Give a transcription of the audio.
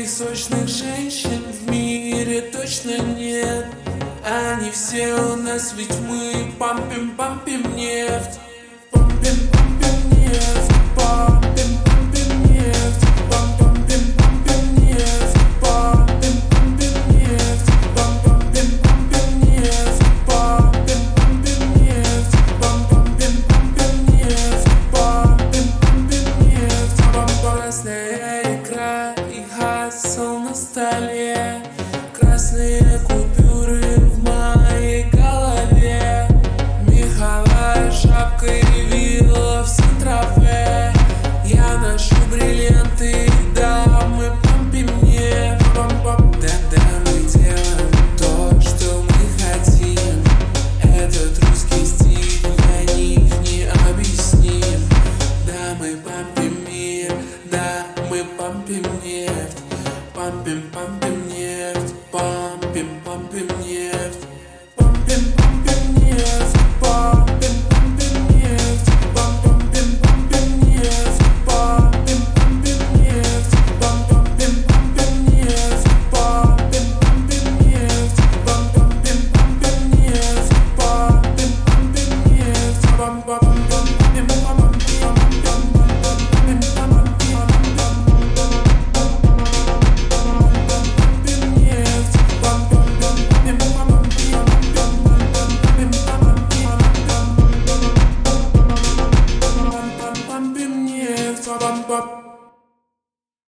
Таких сочных женщин в мире точно нет. Они все у нас, ведь мы пампим нефть. Пампим нефть, пампим нефть, пампим нефть, пампим нефть, пампим нефть, пампим нефть, пампим нефть, пампим нефть. Красная икра и хасл на столе, красные купюры в моей голове, меховая шапка и вилла в Сент-Тропе. Я ношу бриллианты, да, мы пампим нефть. Да, мы делаем то, что мы хотим. Этот русский стиль для них не объясним. Да, мы пампим мир, да, мы пампим нефть. Пампим